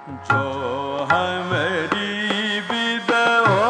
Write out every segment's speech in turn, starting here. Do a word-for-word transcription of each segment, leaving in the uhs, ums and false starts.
जो हमारी विधवा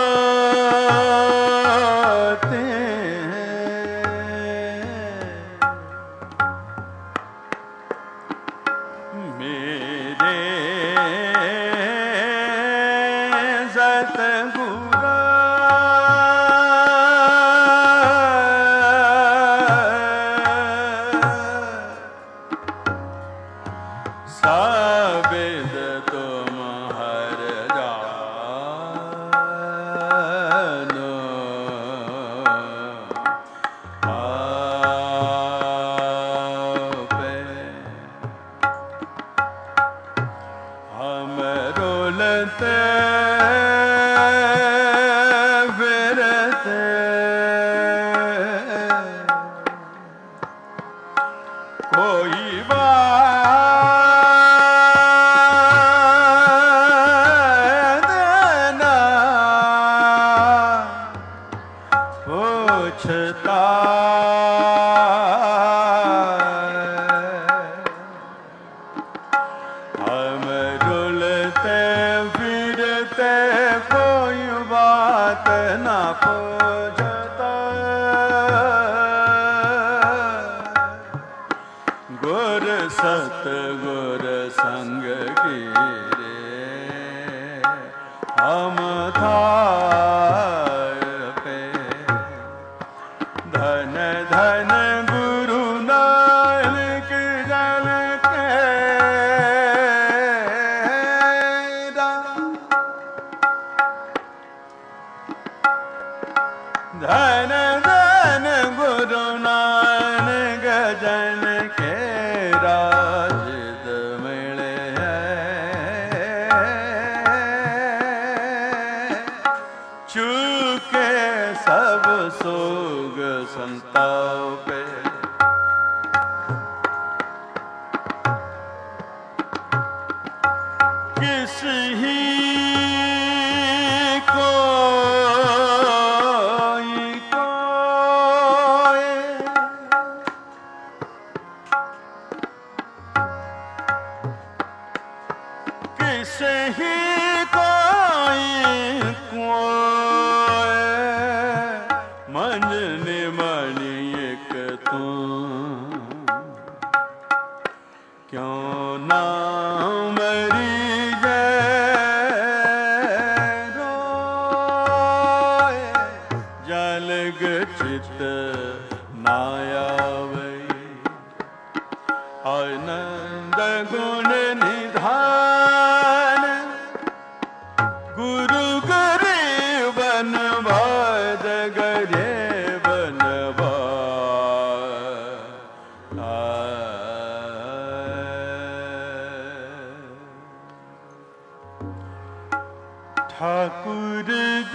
ठाकुर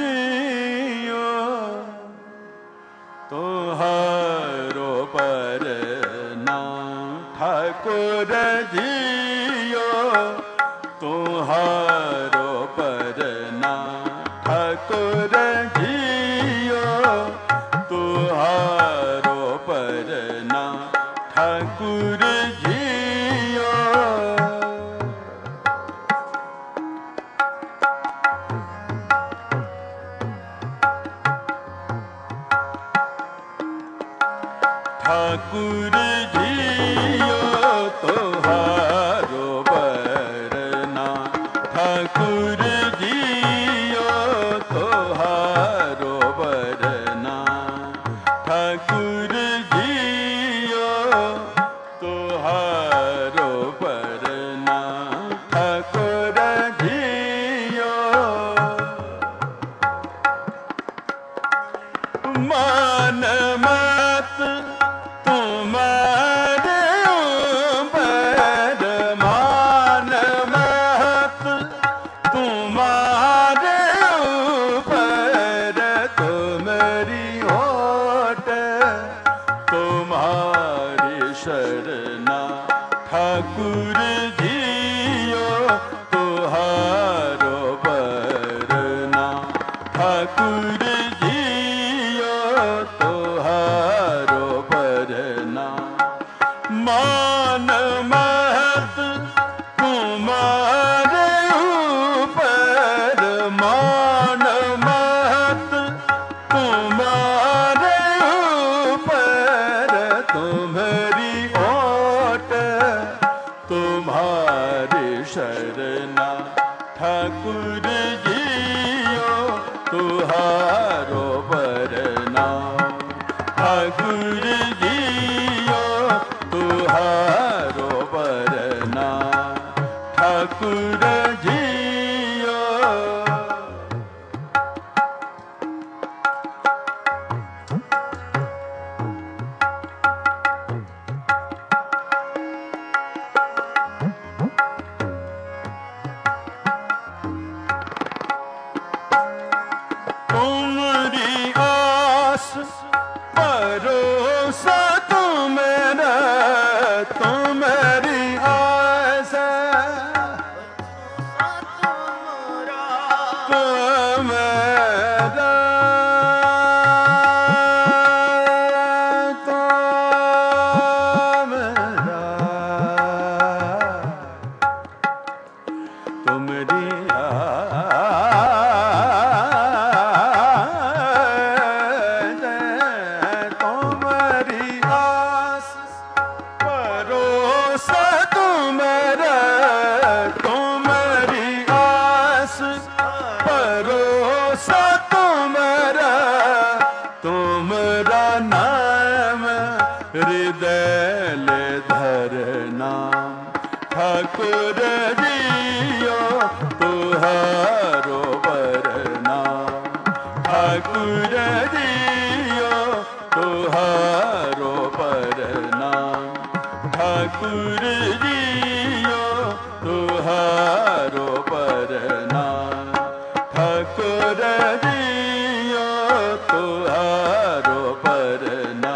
जियो तोहारो पर नाम, ठाकुर जियो तोहारो पर नाम, ठाकुर जियो तोहारो पर नाम, ठाकुर जियो। ठाकुर जियो तोहारो बरना, ठाकुर जियो तोहारो बरना, ठाकुर जियो तोहारो बरना, ठाकुर जियो। मान मत तुम्हारे ऊपर, मान मत तुम्हारे ऊपर, तुम्हारी होठ तुम्हारी शरणा, ठाकुर जियो तोहारो बरना, ठाकुर जियो तोहारो बरना। मान महत तुम्हारे तुम्हारी शरणा ठाकुर जियो तुहारो बरना ठाकुर जियो तुहारो बरना ठाकुर जियो। तुमरी आस भरोसा तुम्हारा तुम्हारी आस तुम्हारा तुम्हारी तुमरा नाम हृदय ले धरना ठाकुर जियो तुहारो बरना ठाकुर जियो तुहारो बरना ठाकुर जियो तुहारो बरना ठाकुर जियो तुहारो बरना।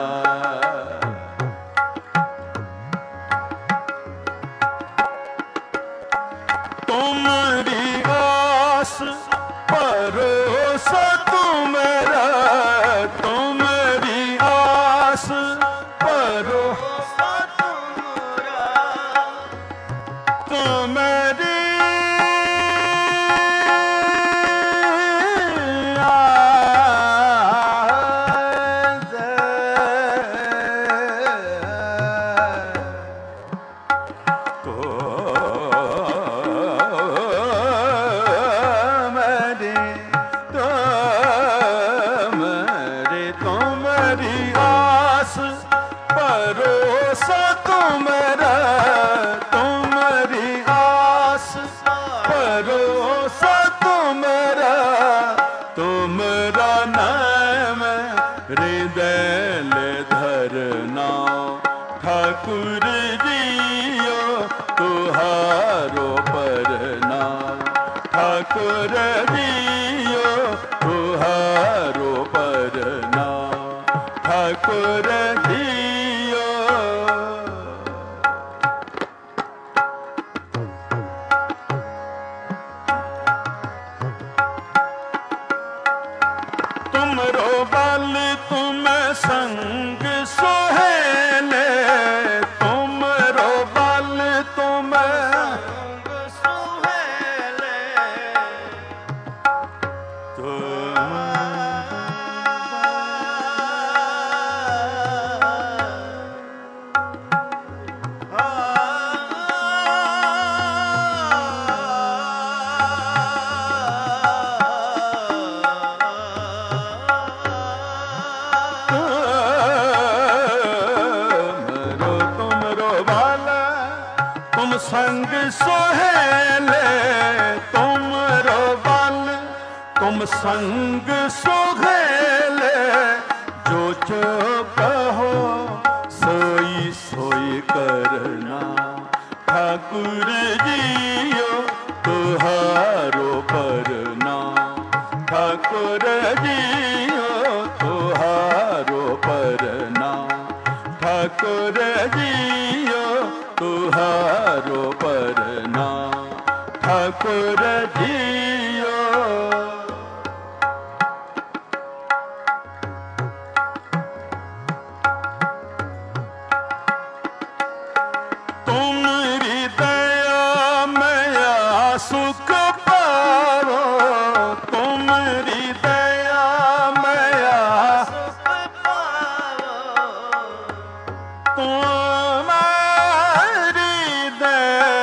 तुम्हारी आस भरोसा तुम्हारा तुम्हारी आस भरोसा तुम्हारा तुम्हारी भरोसा तुम्हारा तुम्हारी आस भरोसा तुम्हारा तुमरा नाम हृदय ले धरना ठाकुर जियो तुहारो बरना ठाकुर जियो तुहारो बरना ठाकुर जियो। तुमरो बल तुम संग सोहेले तुमरो बल तुम संग सोहेले तुम संग सोहेले तुमरो बल तुम संग सोहेले जो जो कहो सोई सोई करना ठाकुर जियो तुहारो बरना ठाकुर जियो तुहारो बरना ठाकुर जियो तुहारो बरना ठाकुर जियो। तुमरी दया मया सुख पावो तुमरी दया मया सुख पावो तुम्हारी दया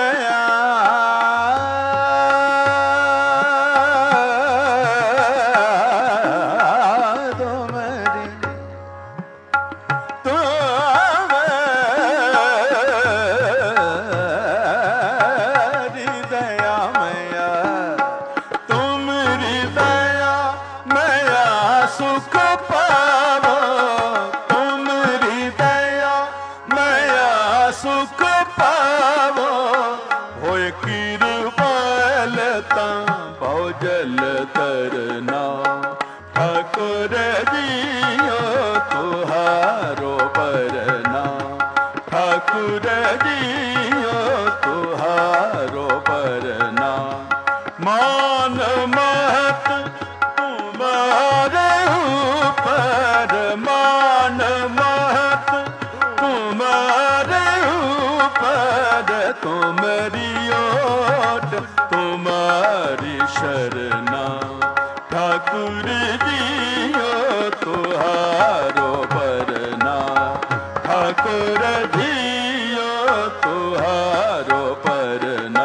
करना। ठाकुर जियो तुहारो परना, ठाकुर जियो तुहारो परना। मान महत तुम्हारे ऊपर, मान महत तुम्हारे ऊपर, तुम्हारी ओट तुम्हारी शरणा। ठाकुर जियो तुहारो परना, ठाकुर जियो तुहारो परना।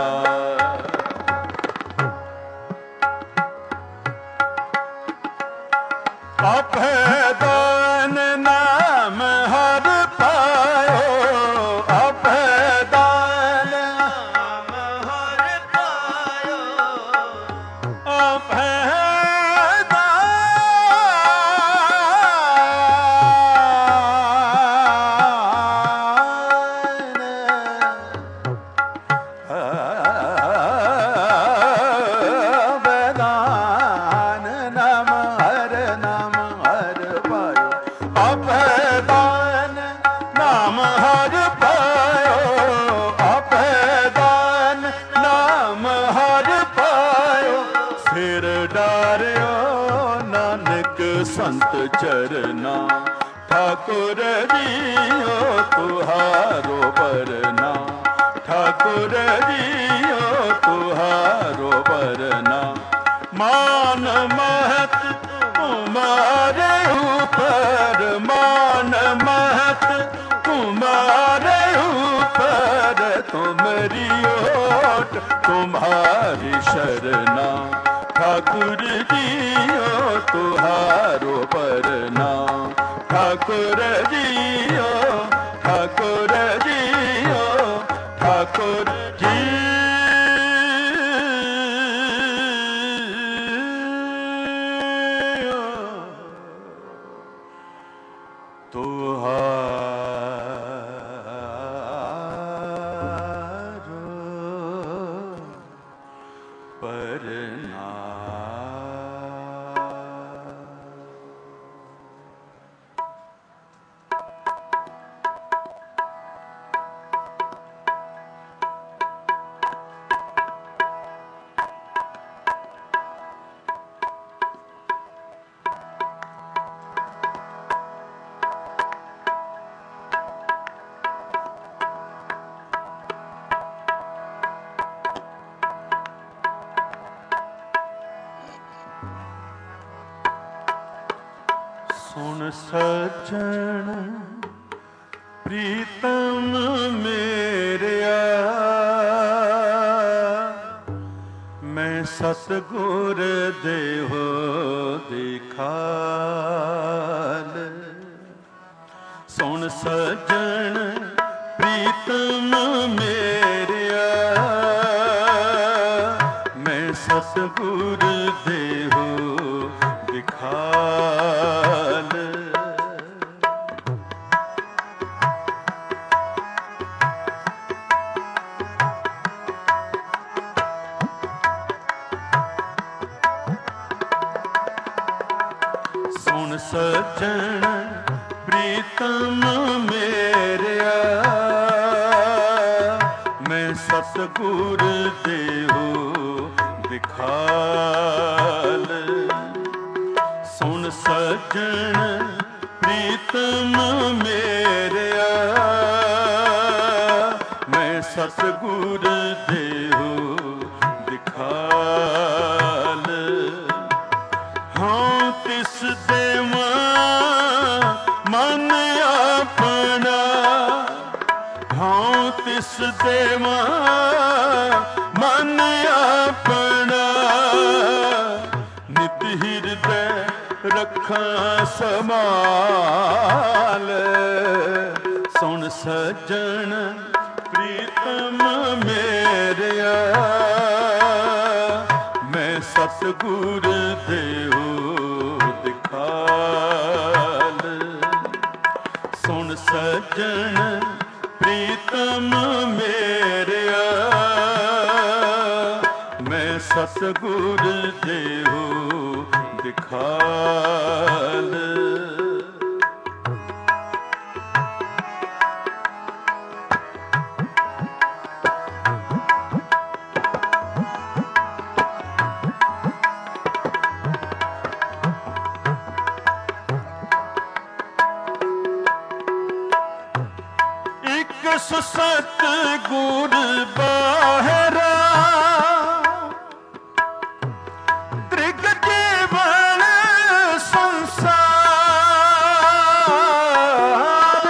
अभयदान नाम हर पायो, अभयदान नाम हर पायो, अभयदान नाम हर पायो, अभयदान नाम हर पायो। सिर डारियो नानक संत चरना, ठाकुर जियो तुहारो परना, ठाकुर जियो तुहारो परना। मान महत तुम्हारे ऊपर, मान महत तुम्हारे ऊपर, तुम्हारी ओट तुम्हारी शरणा। ठाकुर जियो तुहारो परना, ठाकुर जियो, ठाकुर जियो, ठाकुर जियो। सुन सज्जन प्रीतम मेरिया, मैं सतगुर देहो दिखाल। सुन सज्जन प्रीतम मेरिया, मैं सतगुर देहो दिखाल। सुन सज्जन प्रीतम मेरिया, मैं सतगुर देहो दिखाल। सुन सज्जन प्रीतम मेरिया, मैं सतगुर देहो दिखाल। हाँ तिस देवा मन अपना, हाँ तिस देवा मन अपना। नित हृदय रखा समाल। सुन सज्जन प्रीतम मेरिया, मैं सतगुर देहो दिखाल। सुन सज्जन प्रीतम मेरिया, मैं सतगुर देहु दिखाल। सतगुर बाहरा त्रिग जीवन संसार।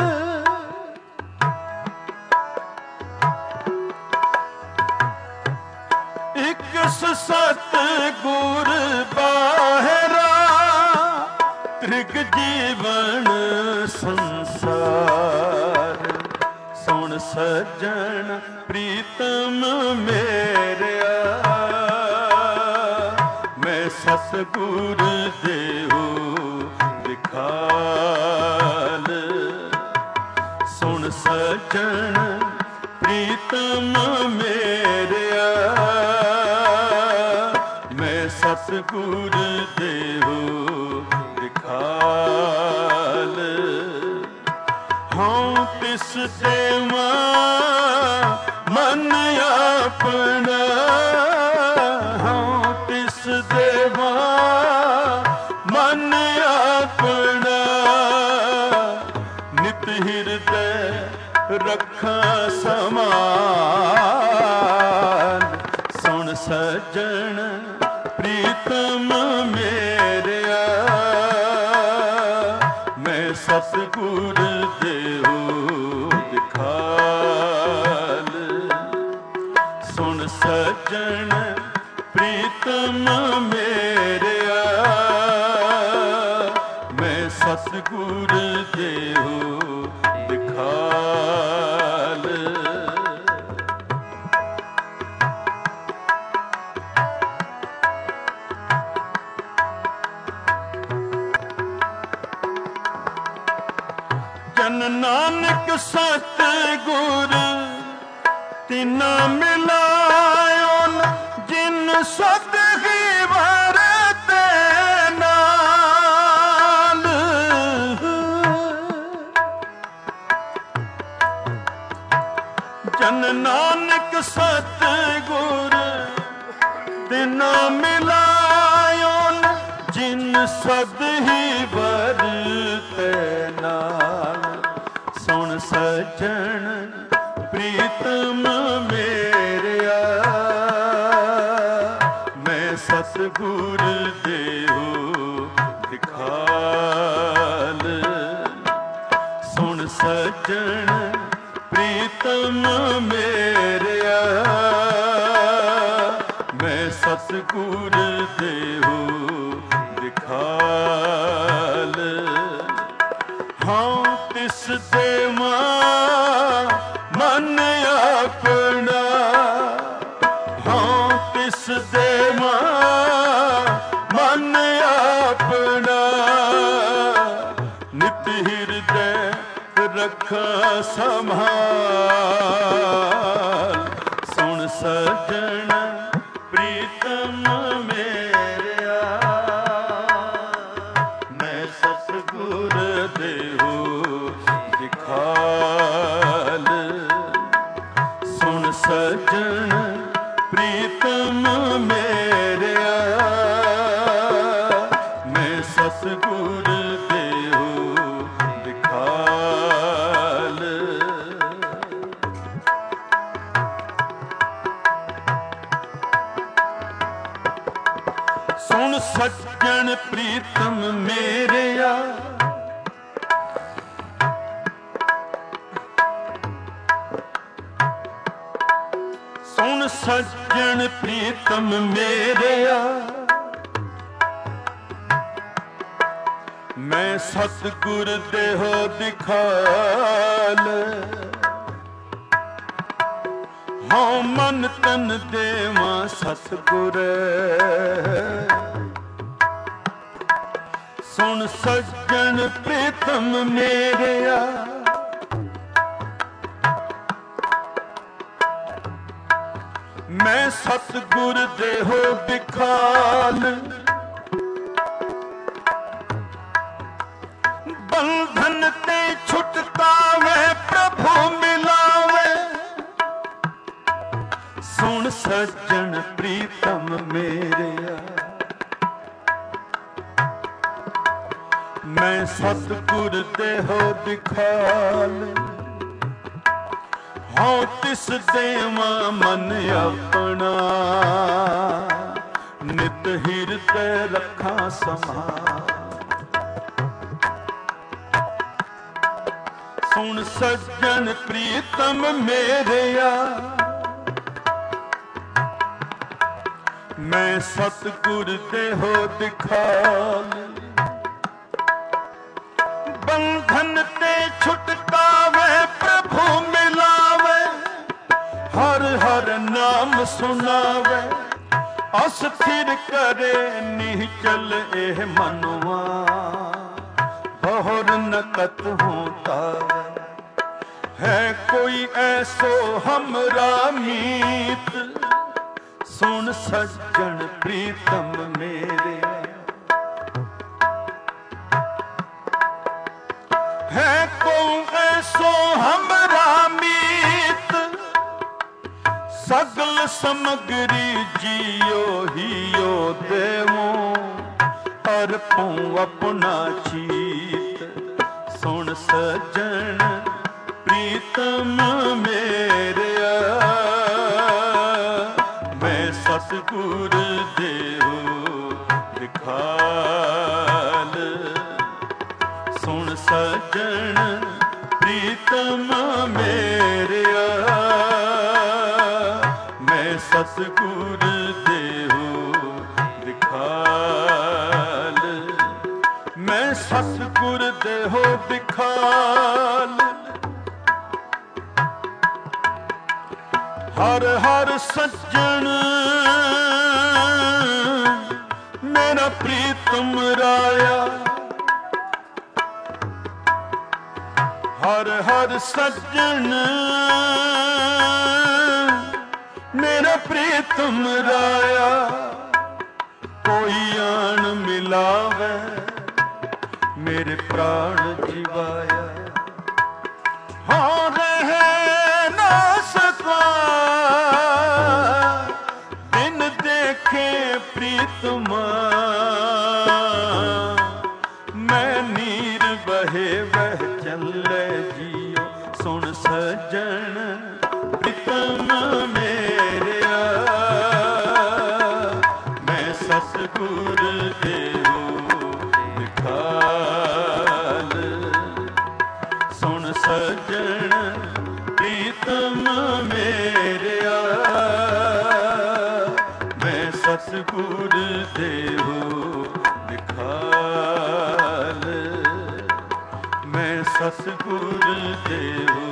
एक सतगुर बाहरा त्रिग जीवन संसार। सुन सज्जन प्रीतम मेरिया मैं सतगुर देहु दिखाल। सुन सज्जन प्रीतम मेरिया मैं सतगुर देहु दिखाल। हाँ तिस देवा मन अपना, हाँ तिस देवा मन अपना। नित हृदय रखा समान। सुन सज्जन प्रीतम मेरिया मैं सतगुर देहु दिखाल। सुन सज्जन प्रीतम मेरिया मैं सतगुर देहु दिखाल। जन नानक सतगुर तिना मिलायो न जिन सत ही वरते नाल। जन नानक सतगुर तिना मिलायो न जिन सद ही वरते नाल। सुन सज्जन प्रीतम मेरिया मैं सतगुर देहु दिखाल। सुन सज्जन प्रीतम मेरिया मैं सतगुर देहु दिखाल। हाँ तिस देवा मन अपना, हाँ तिस देवा मन अपना। नित हृदय रखा संभाल। सुन सज्जन प्रीतम मेरिया मैं सतगुर देहु दिखाल। सुन सज्जन प्रीतम मेरिया मैं सतगुर देहु दिखाल। सुन सज्जन प्रीतम मेरिया सुन सज्जन प्रीतम मेरिया मैं सतगुर देहु दिखाल। हाँ मन तन देवा सतगुर सुन सज्जन प्रीतम मेरिया मैं सतगुर देहो बिखाल, बंधन ते छुटकावे प्रभु मिलावे। सुन सज्जन प्रीतम मेरेया, मैं सतगुर देहो बिखाल। हाँ तिस देवा मन अपना, नित हिरदे रखा संभाल। सुन सज्जन प्रीतम मेरेया, मैं सतगुर देहो बिखाल। बंधन ते छुटकावे प्रभु मिलावे, हर हर नाम सुनावे। अस्थिर करे निश्चल एह मनवा, बहुर नकत होता है कोई ऐसो हमरा मीत। सुन सज्जन प्रीतम मेरे, है कोई ऐसो हमरा मीत। सगल समग्री जियो हियो देवो, अर्पों अपना चीत। सुन सज्जन प्रीतम मेरेया, मैं सतगुर देहो बिखाल। सुन सज्जन प्रीतम मेरेया, मैं सतगुर देहो बिखाल। मैं सतगुर देहो बिखाल। हर हर सज्जन मेरा प्रीतम राया, हर हर सज्जन मेरा प्रीतम राया। कोई आन मिलावे मेरे प्राण जीवाया, हाँ रह ना सका बिन देखे प्रीतमा। मैं नीर बहे वह चले जियो, सुन सज्जन प्रीतम मेरेया, मैं सतगुर देहो बिखाल। सुन सज्जन प्रीतम मेरेया, मैं सतगुर देहो बिखाल। मैं सतगुर देहो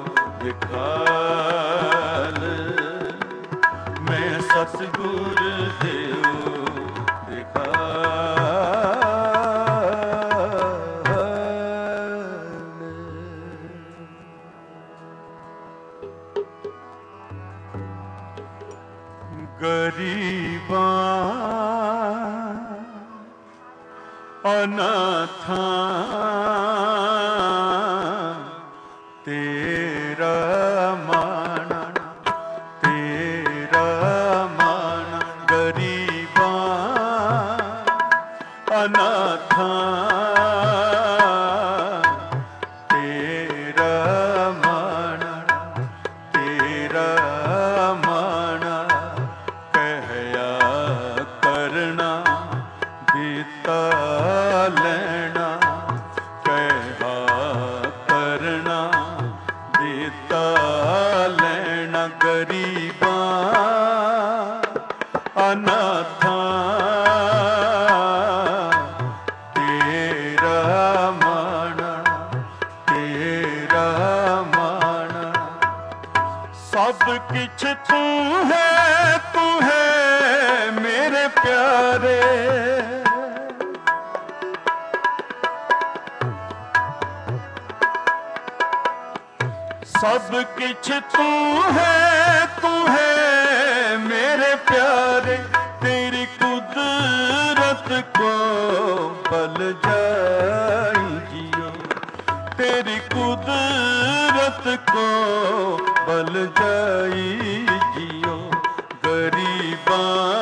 बिखाल। मैं सतगुर देहो बिखाल। गरीबा अनाथा तेरा माना, तेरा माना। गरीबा अनाथा तेरा माना, तेरा माना। कहया करना दिता लेना, कहा करना दिता लेना। गरीबा अनाथा तेरा माना, तेरा माना। सब किछ तू है, तू है मेरे प्यारे। सब किछ तू है, तू है पल जाई जियो गरीबां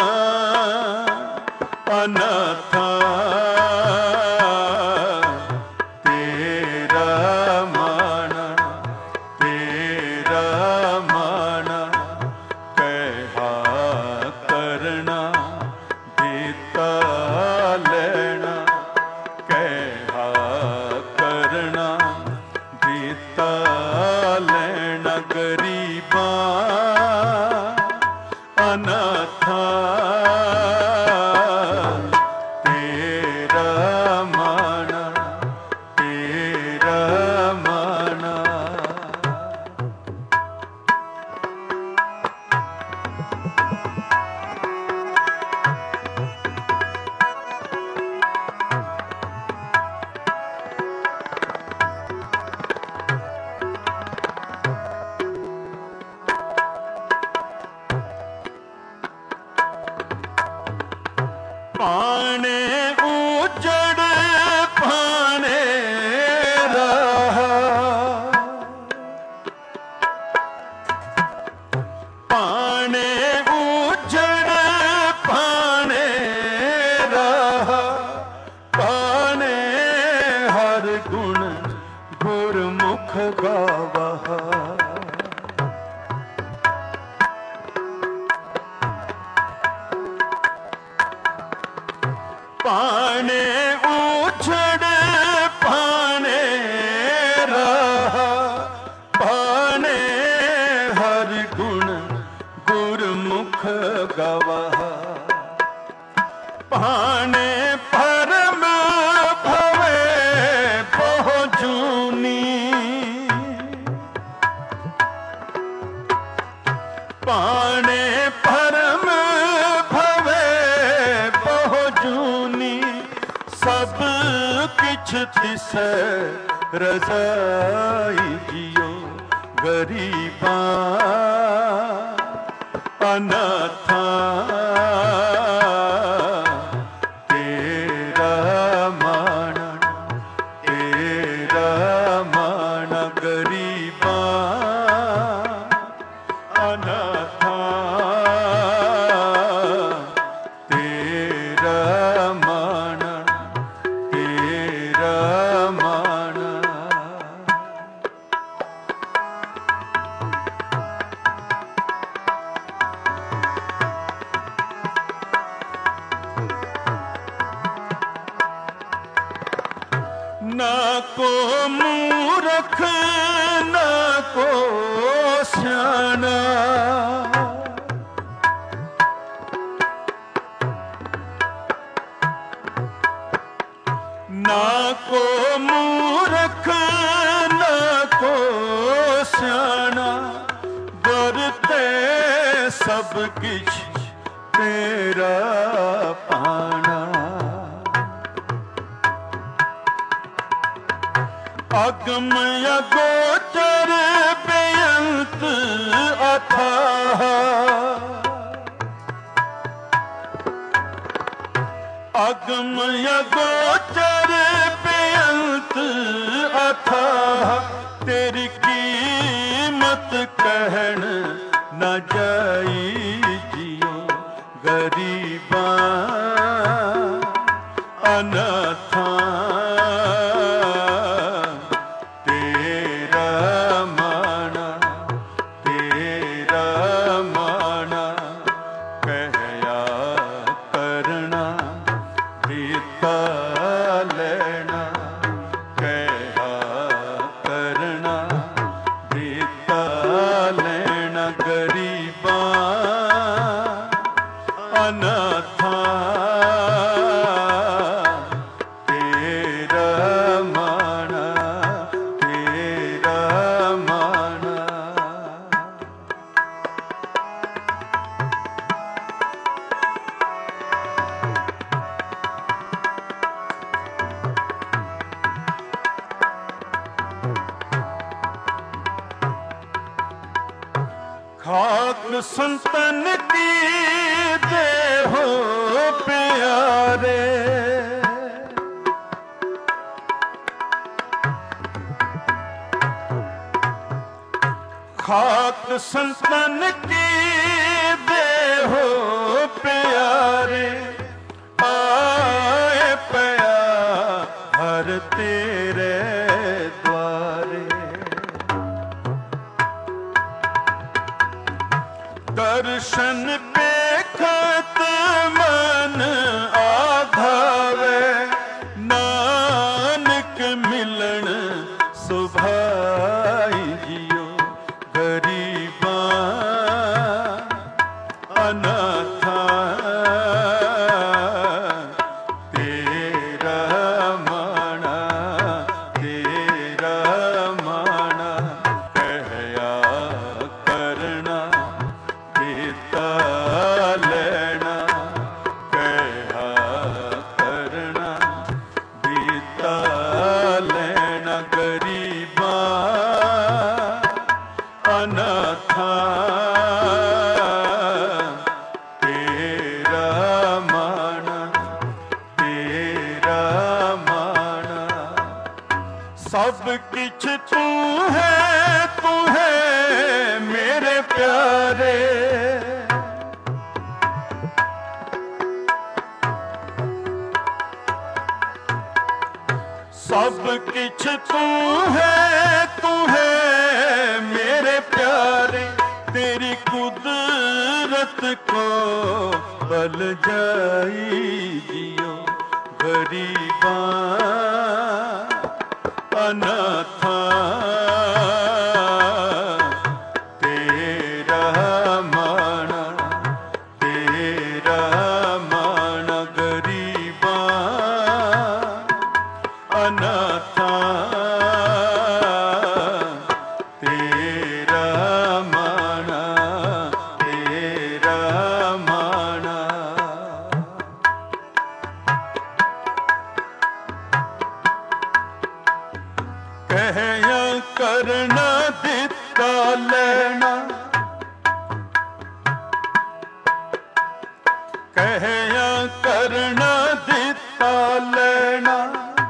अनाथा तेरा माना तेरा माना कहा करना देता लेना कहा करना देता लेना गरीबां अनाथा तेरा माना तेरा माना। पाने उजड़ पाने रहा पाने उजड़ पाने रहा पाने हर गुण गुरमुख गावा पाने उछड़ पाने रहा पाने हर गुण गुरमुख गवाह पाने परम भवे पहुँचूनी पाने परम भवे पहुँचूनी सब किछ तिसै रजाई जियो गरीबां अनाथा तेरा माना तेरा माना गरीबां अनाथा तेरा माना तेरा माना। ना को मूर्ख ना को स्याना ना को मूर्ख ना को स्याना गुरते सब किछ तेरा पाना अगम अगोचर बेअंत अथाह अगम अगोचर बेअंत अथाह तेरी कीमत कहन न जाई जियो गरीबां अनाथा लेना कहा करना देता लेना गरीबां अनाथा तेरा माना तेरा माना। खाक संतन की दे हो प्यारे खाक संतन की देहो प्यारे, आए पया हर तेरे द्वारे। दर्शन देखत मन आधावे, नानक मिलन सुभाई जियो। गरीबां अनाथा तेरा माना, तेरा माना कहया करना देता लेना, कहया करना देता लेना। गरीबां अनाथा तेरा माना, तेरा माना। सब किछ तू है, तू है मेरे प्यारे। सब किछ तू है, तू है मेरे प्यारे। तेरी कुदरत को बल जाई जियो। गरीबां अनाथा तेरा माना, तेरा माना। गरीबां अनाथा तेरा माना, तेरा माना। कहया करना दिता लेना, कहया करना दिता लेना।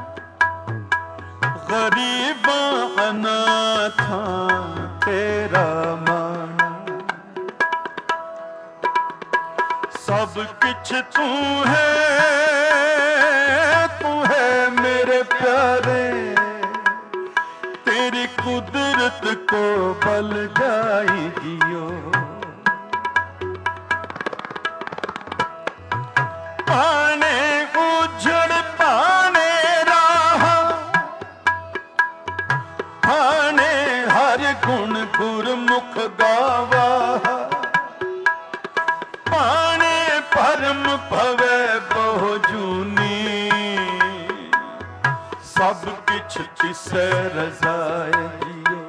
गरीबां अनाथा तेरा माना। सब किछ तू है, तू है मेरे प्यारे। तेरी कुदरत को बल जाई जियो। पाने उजड़ पाने राह, पाने हर गुण गुरमुख गावा। पाने परम भवे बहु जूनी, सब किछ तिसै रजाए जियो।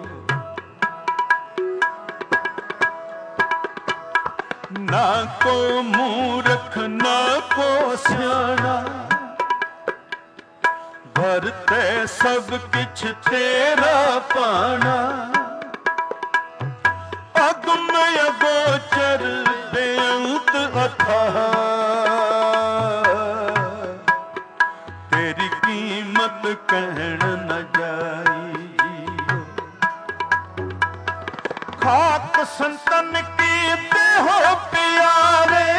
ना को मूर्ख ना को स्याणा, भरते सब किछ तेरा पाना। अगम अगोचर बेअंत अथाह, तेरी कीमत कहन न जाई जियो। खाक संतन की देहो प्यारे,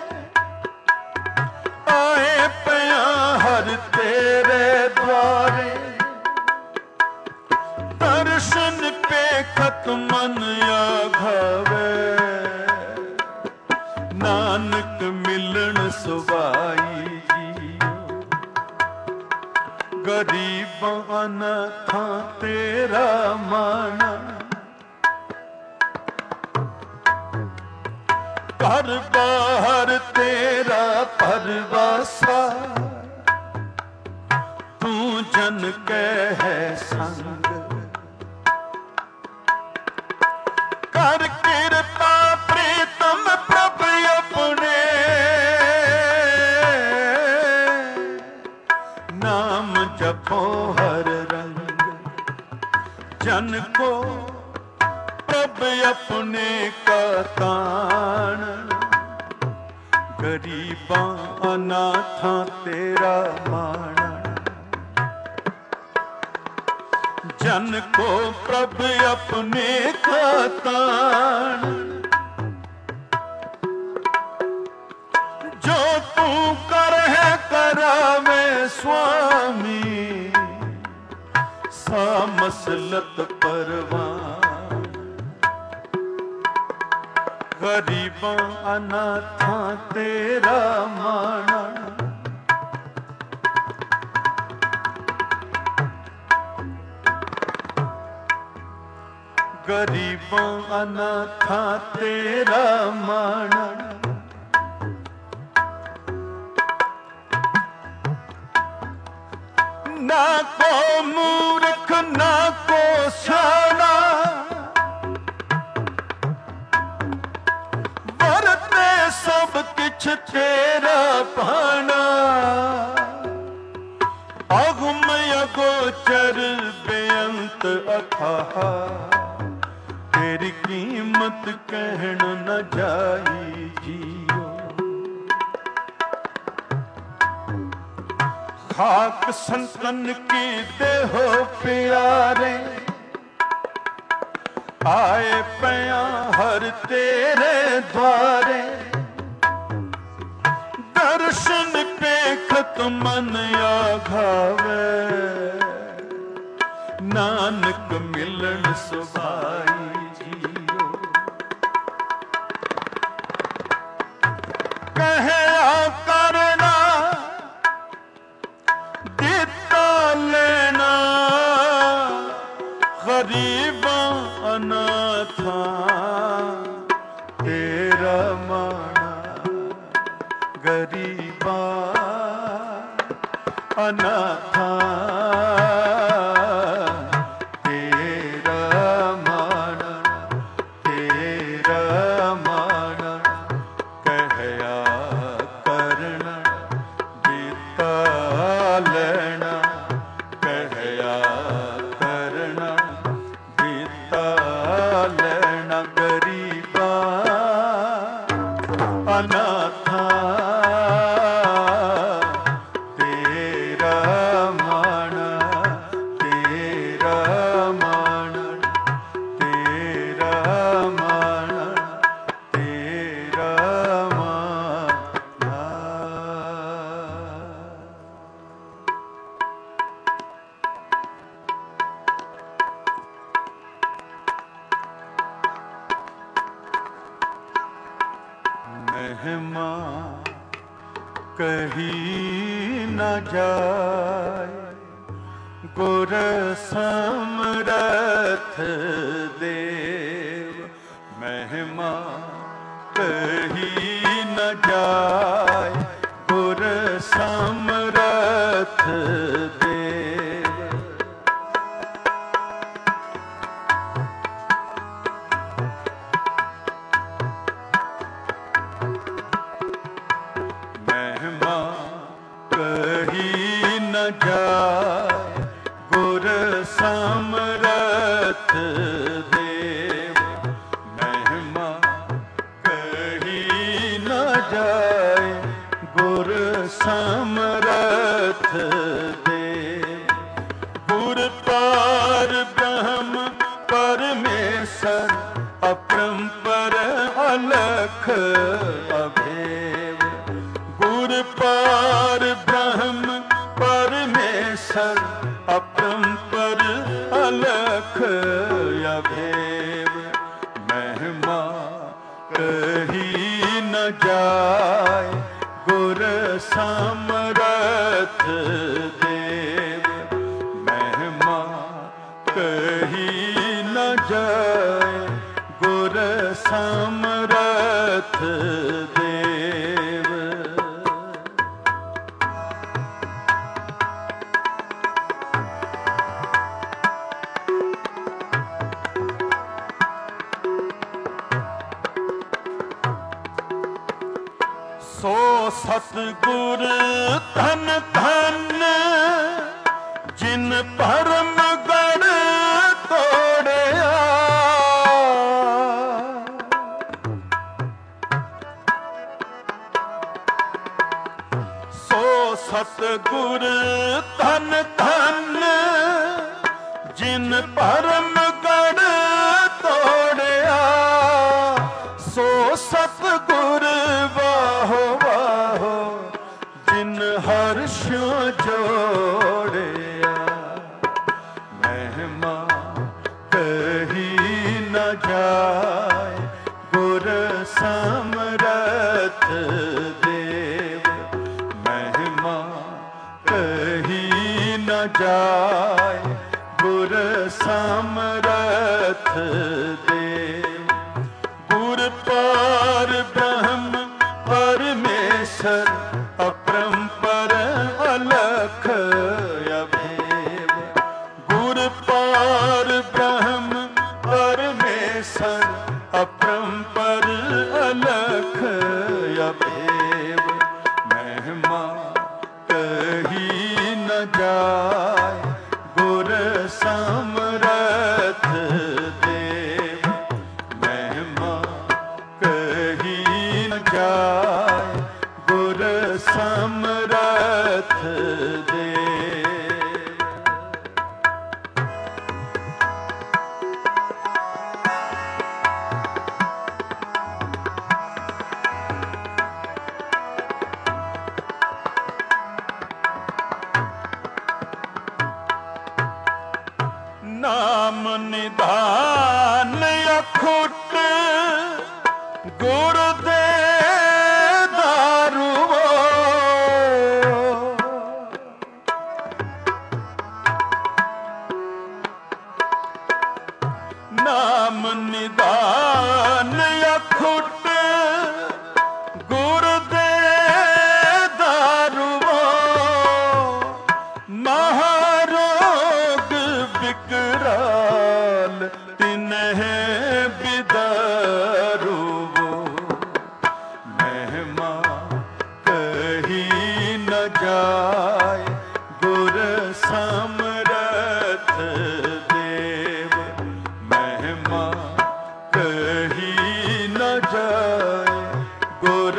आए पया हर तेरे द्वारे। दर्शन पे खत मन आघावे, नानक मिलन सुभाई जियो। गरीबां अनाथा तेरा माना। घर बाहर तेरा परवासा, तू जन के है संग। कर कृपा प्रीतम प्रभ अपने, नाम जपो हर रंग। जन को प्रभ अपने का तान, गरीबां अनाथा तेरा माना। जन को प्रभ अपने खातान, जो तू कर है करावे स्वामी, सा मसलत परवान। गरीबां अनाथां तेरा माना, गरीबां अनाथां तेरा माना। ना को मूर्ख ना को सियाना, वरते सब किछ तेरा पाना। अगम अगोचर बेअंत अथाह, तेरी कीमत कहन न जाई जियो। खाक संतन की देहो प्यारे, आए पया हर तेरे द्वारे। दर्शन पेखत मन आघावे, नानक मिलन सुभाई जियो। कहया करना दिता लेना, गरीबां अनाथां तेरा माना। गरीबां अनाथां महिमा कही न जाय, गुर समरथ देव। महिमा कही न जाय, गुर समरथ देव। महिमा कही न जाय, गुर समरथ देव। महिमा कही न जाय, गुर समरथ देव। गुर पार ब्रह्म परमेश्वर, अपरंपर अलख अभेद। गुर पार ब्रह्म परमेश्वर, अपरंपर अलख अभेद। महिमा कही न जाय, गुर समरथ देव। महिमा कही न जाय, गुर समरथ देव। सो सतगुर धन धन, जिन परम गढ़ तोड़िया। सो सतगुर धन धन, जिन परम गढ़ तोड़िया सो सतगुर वाहो वाहो जिन हर्षों जोड़िया महिमा कही न जाए गुर समरथ देव महिमा कही न जाए गुर समरथ देव गुर पार ब्रह्म परमेश्वर अपरंपर अलख अभेद गुर पार ब्रह्म परमेश्वर अपरंपर अलख अभेद महिमा कही न जाए गुर समरथ देव महिमा कही न जाए गुर समरथ देव। नाम निधान अखुट गुर दे दारू नाम निधान अखुट गुर दे दारू महारोग विकराल तिन्ह बिदारू महिमा कही न जाए गुर समरथ देव महिमा कही न जाए गुर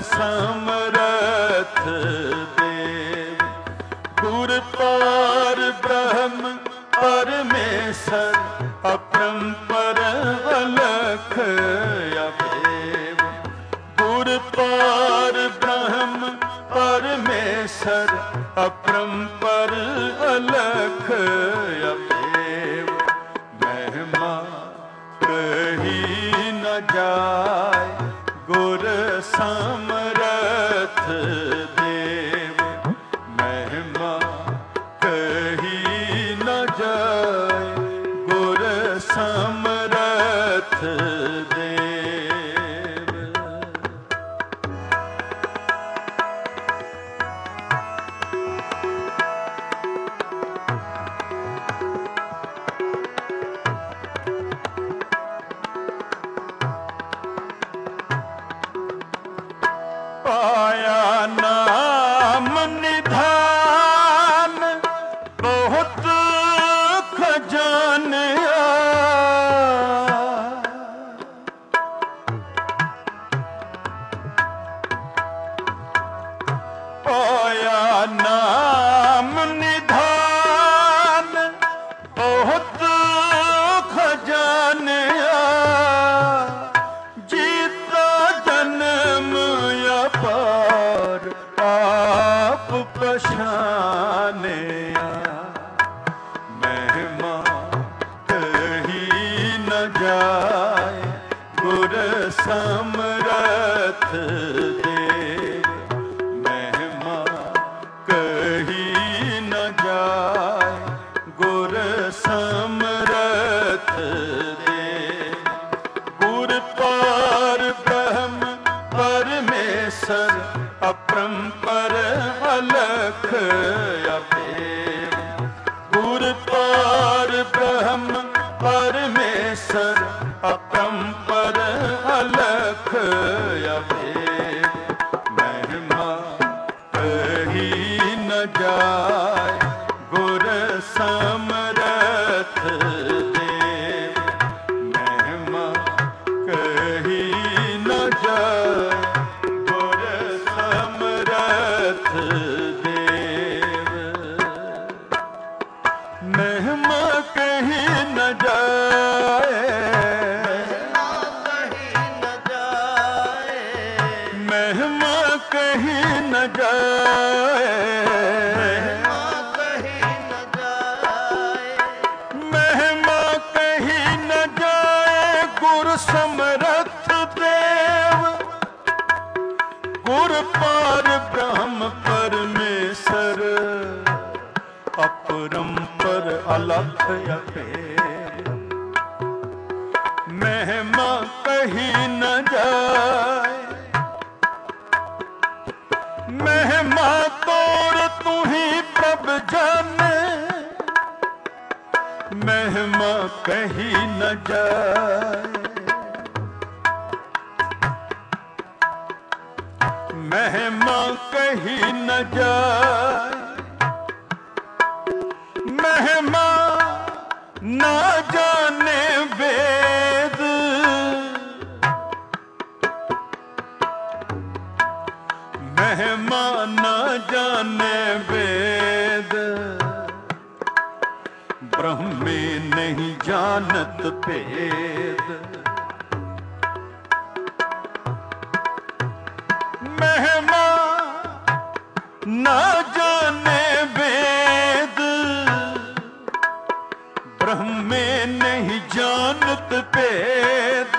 समरथ देव गुर पार ब्रह्म परमेश्वर अपरंपर अलख अभेद गुर पार ब्रह्म परमेश्वर अपरंपर अलख अभेद महिमा कही न जाए गुर समरथ देव महिमा कही न जाए गुर समरथ देव। पाया नाम निधान बहुत खजानिया पाया नाम निधान बहुत खजानिया जीता जन्म अपार आप पछानिया महिमा कही न जाए गुर समरथ देव महिमा कही न जाए गुर समरथ देव गुर पार ब्रह्म परमेश्वर अपरंपर अलख अभेद गुर पार ब्रह्म परमेश्वर अपरंपर अलख अभेद महिमा कही न जाए गुर समरथ देव महिमा कही न जाए गुर समरथ देव महिमा कही महिमा कहीं न जाए, महिमा कहीं न जाए, महिमा कहीं न जाए। गुरु समर्थ देव, गुरु पार ब्रह्म परमेश्वर, अपरंपर अलख अभेद। महिमा कहीं न जाए, महिमा तोर तू ही प्रभ जाने, महिमा कहीं न जाए, महिमा कहीं न जाए। महिमा ना जाने वेद, महिमा ना जाने वेद। ब्रह्म में नहीं जानत भेद, महिमा ना जाने वेद। ब्रह्म में नहीं जानत भेद,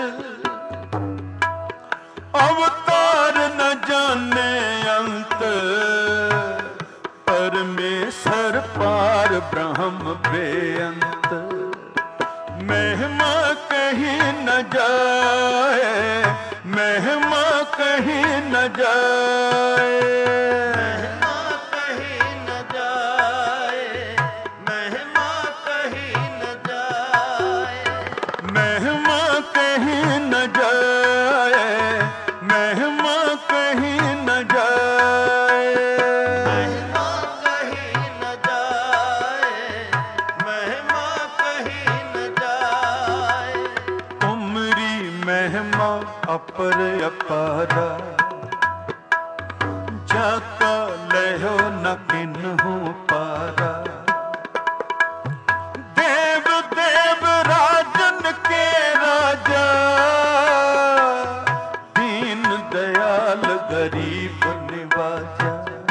अवतार न जाने अंत। परमेश्वर पार ब्रह्म बेअंत, महिमा कहीं न जाए, महिमा कहीं न जाए, महिमा कहीं न जाए, महिमा कहीं न जाए, महिमा कहीं न जाए, महिमा कहीं न जाए, महिमा कहीं न जाए, महिमा कहीं न जाए। तुमरी महिमा अपर अपारा, जाका लहो न किन्हु पारा। देव देव राजन के राजा, दीन दयाल गरीब निवाजा।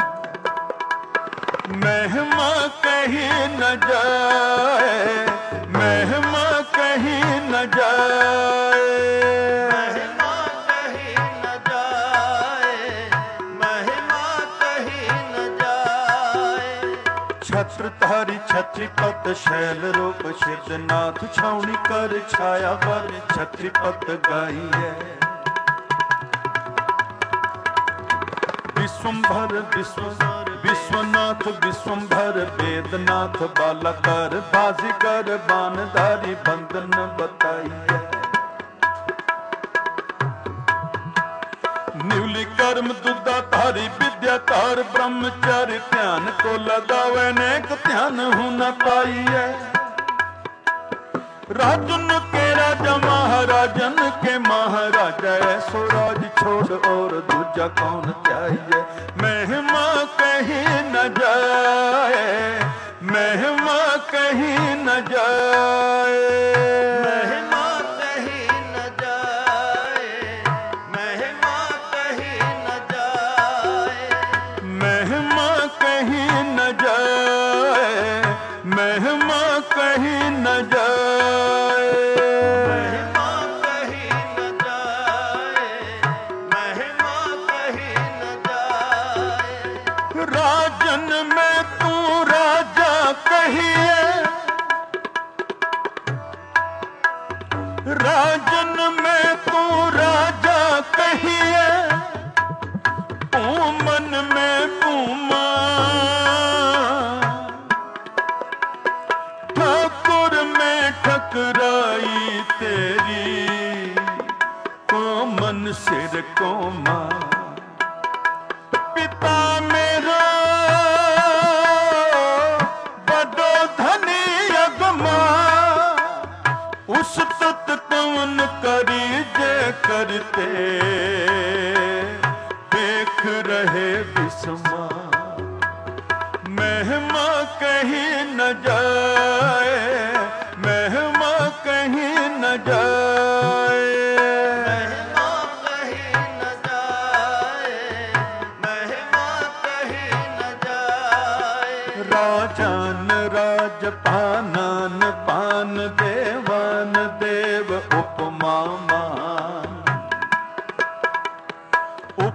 महिमा कहीं न जाए, महिमा कहीं न जाए, महिमा कहीं न जाए, महिमा कहीं न जाए। छत्रधारी छत्रीपत शैल रूप सिद्धनाथ, छावनी कर छाया वर छत्रीपत गाई है। विश्वंभर विश्व विश्वनाथ विश्वंभर वेदनाथ, बालाकर बाजीगर बानधारी बंदन बताई है। न्यूली कर्म दुदा धारी विद्या तार, ब्रह्मचारी ध्यान को लगावे नेक ध्यान हूं न पाई है। राजन के राजा महाराजन के महाराजा, ऐसो राज छोड़ और दूजा कौन चाहिए। महिमा कहीं न जाए, महिमा कहीं न जाए, महिमा कहीं न जाए, महिमा कहीं न जाए, महिमा कहीं न जाए, महिमा कहीं न जाए, महिमा कहीं न जाए, महिमा कहीं न जाए। राजन में तू राजा कहिए, राजन में तू राजा कहिए। पूमन में पूमा, ठाकुर में ठकराई तेरी। कोमन सिर कोमा, पिता मेरा बड़ो धनी अगमा। उस तत कौन करी जे करते, देख रहे विस्मा। महिमा कहीं न जाए, महिमा कहीं न जाए, महिमा कहीं न जाए,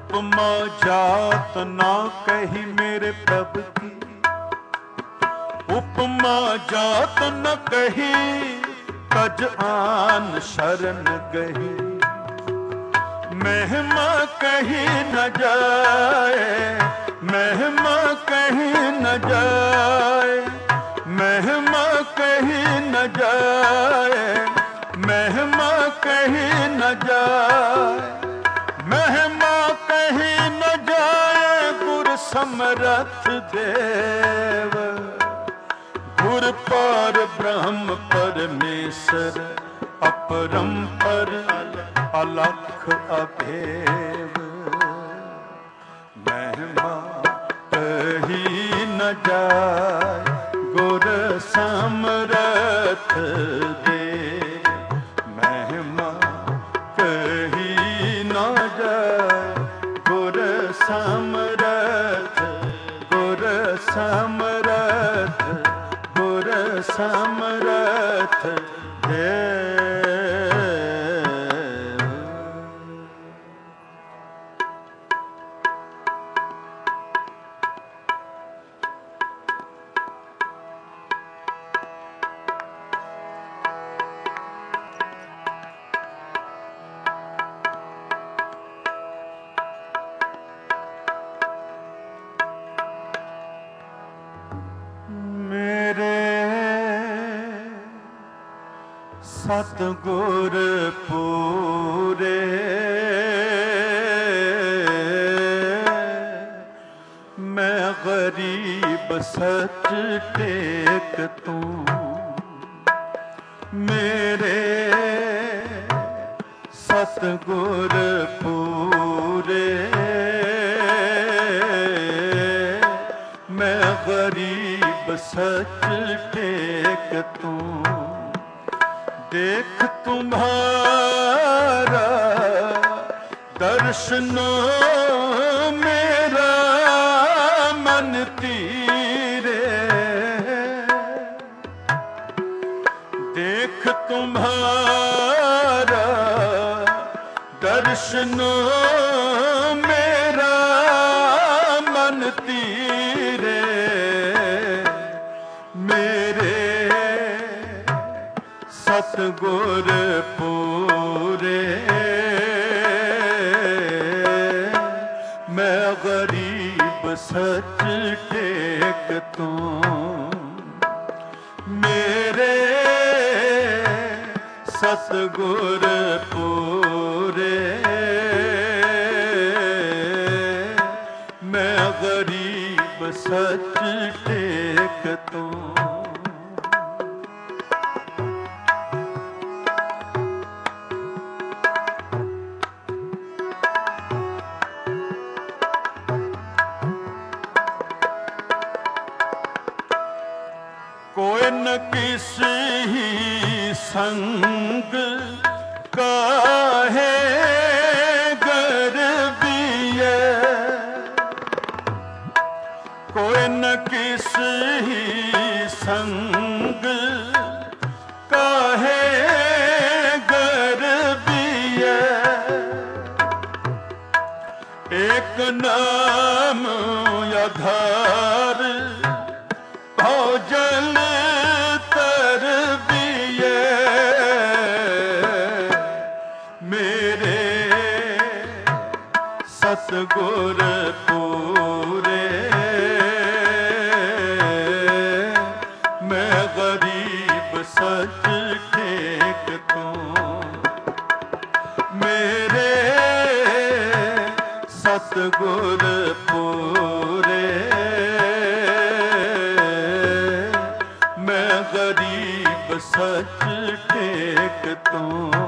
उपमा जात ना कही मेरे प्रभु की, उपमा जात न कही तज आन शरण गही। महिमा कही न जाए, महिमा कही न जाए, महिमा कही न जाए, महिमा कही न जाए, महिमा कही न जाए। गुर समरथ देव, गुर पार ब्रह्म परमेश्वर, अपरंपर अलख अभेद। महिमा कही न जाए गुर समरथ देव, महिमा कही न जाए गुर समरथ, गुर समरथ, गुर समरथ देव। सतगुर पूरे मैं गरीब सच टेक तू, मेरे सतगुर पूरे मैं गरीब सच टेक तू। देख तुम्हारा दर्शन मेरा मन तीरे, देख तुम्हारा दर्शन मेरा मन तीरे। मेरे सतगुर पूरे मैं गरीब सच टेक तू, मेरे सतगुर पूरे मैं गरीब सच टेक तू। कोई न किसी ही संग काहे गर्विए, कोई न किसी ही संग काहे गर्विए। एक नाम आधार भोजन तर बिये, मेरे सतगुर पूरे मैं गरीब सच टेक तू, मेरे सतगुर पूरे मैं गरीब सच टेक तू।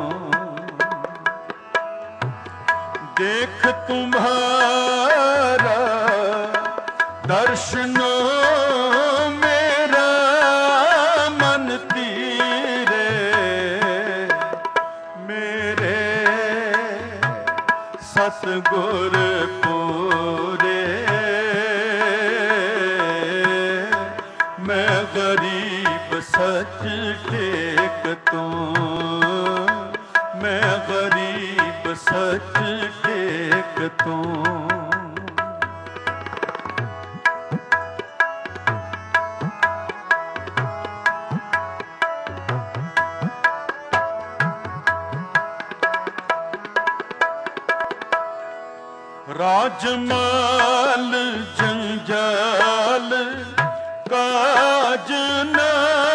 देख तुम्हारा दर्शन मेरा मन तीरे, मेरे सतगुर पूरे मैं गरीब सच टेक तू, मैं गरीब सच टेक टेक तूं। राजमाल जंजाल काज न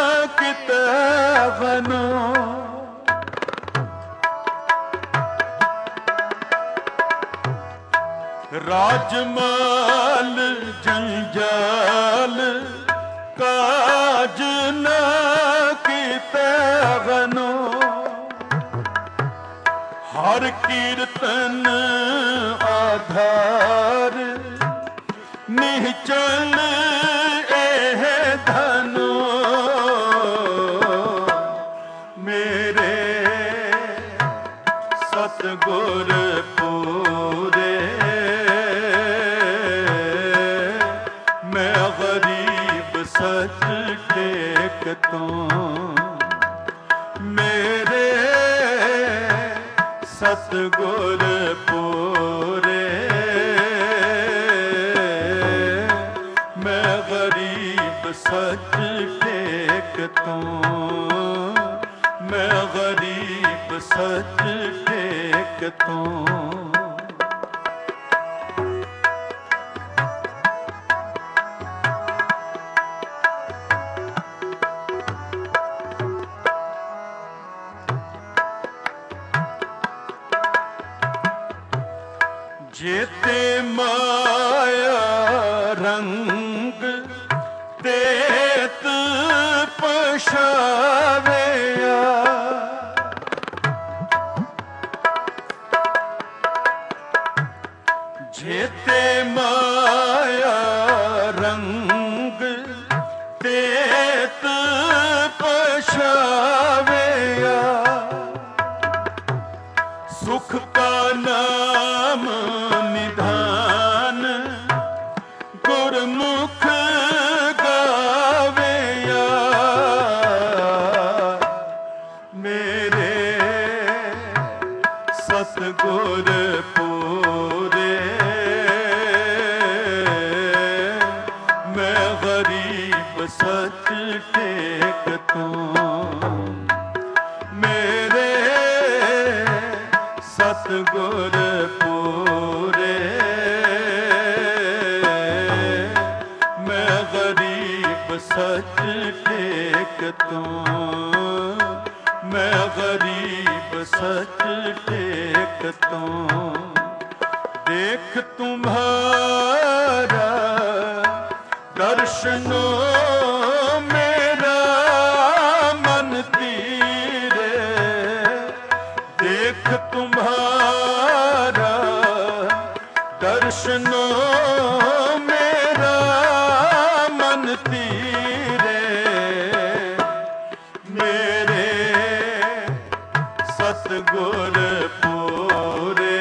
किताबनो, राजमाल जंजाल काज न किताबनो, हर कीर्तन आधार निश्चल एह धनो, मेरे सतगुर पूरे मैं गरीब सच टेक तूं। मेरे सतगुर पूरे मैं गरीब सच टेक तूं। मैं गरीब सच टेक तूं। जेते माया रंग तेत पछावेया, जेते माया रंग तेत पछावेया, सुख का नाम निधान गुरमुख गावेया, मेरे सतगुर पूरे मैं गरीब सच टेक तूं। मेरे सतगुर पूरे मैं गरीब सच टेक तूं। मैं गरीब सच टेक तूं। देख तुम्हारा दर्शनों मेरा मन तीरे, देख तुम्हारा दर्शनों मेरा मन तीरे, मेरे सतगुर पूरे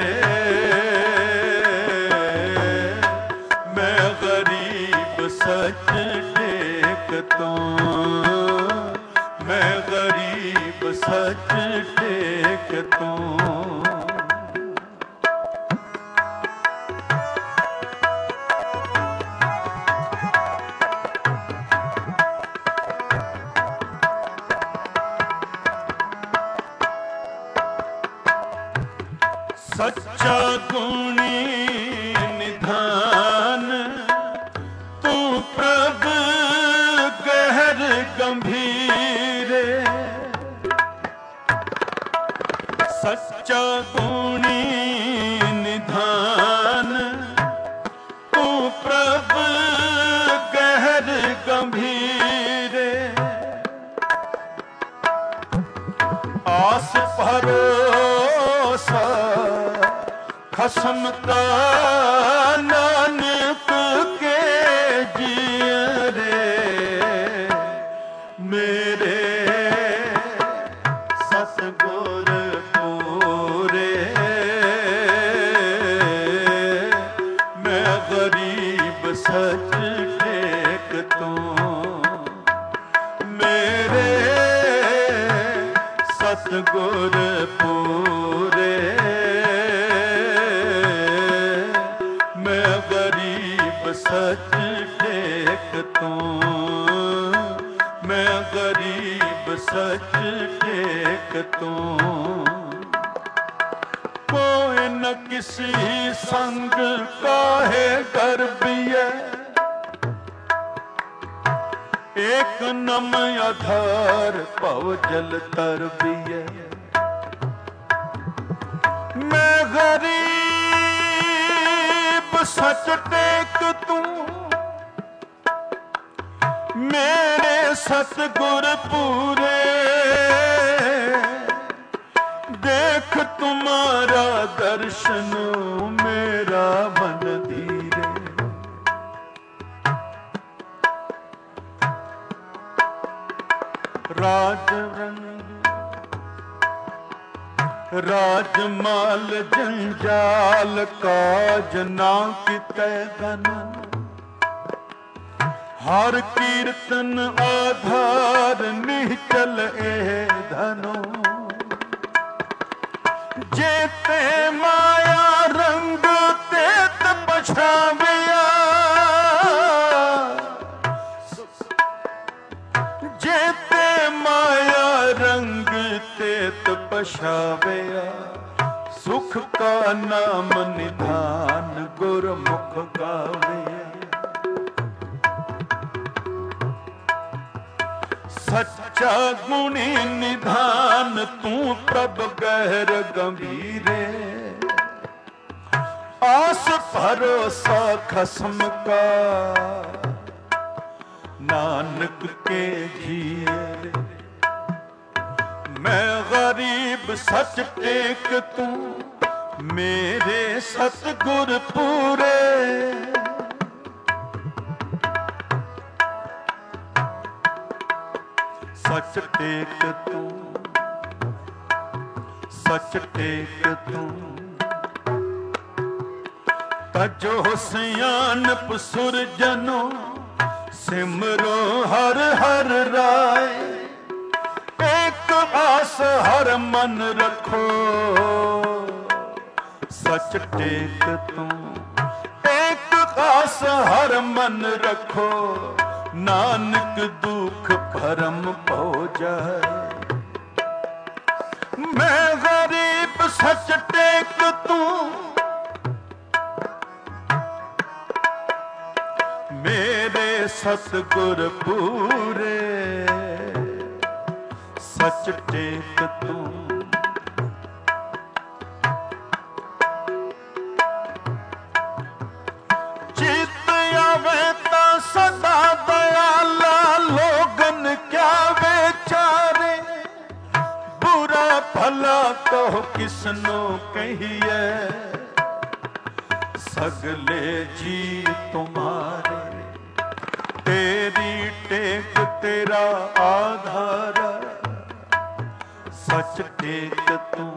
मैं गरीब सच टेक तूं। मैं गरीब सच टेक तूं। सच्चा गुणी निधान तू प्रभ गहर गंभीरे, सच्चा गुणी निधान तू प्रभ गहर गंभीरे, आस भरोसा खसमता नानक के जियरे, मेरे सतगुर पूरे मैं गरीब सच टेक तूं। मेरे सतगुर पूरे संग काहे गर्बिय, एक नम आधार पव जल तरबिय। मैं गरीब सच टेक तू, मेरे सतगुर पूरे, देख तुम्हारा दर्शन मेरा मन धीरे। राज रंग राजमाल जंजाल काज ना कितै धन, हर कीर्तन आधार निश्चल ए धनो। जेते माया रंग तेत पछाविया, जेते माया रंग तेत पछाविया। सुख का नाम निधान गुरमुख गाविया। सच्चा गुणी निधान तू प्रभ गहर गंभीरे, आस भरोसा खसम का नानक के जिए। मैं गरीब सच टेक तू, मेरे सतगुर पूरे, सच टेक तू, सच टेक तू। तजो सियानप सुरजनो, सिमरो हर हर राय। एक आस हर मन रखो, सच टेक तू। एक आस हर मन रखो, नानक दुख भरम हो जाए। मैं गरीब सच टेक तू, मेरे सतगुर पूरे, सच टेक तू। चित आवे ता सदा दयाला, लोगन क्या बेचारे। बुरा भला कहो किसनो कहिए, सगले जी तुम्हारे। तेरी टेक तेरा आधार, सच टेक तू।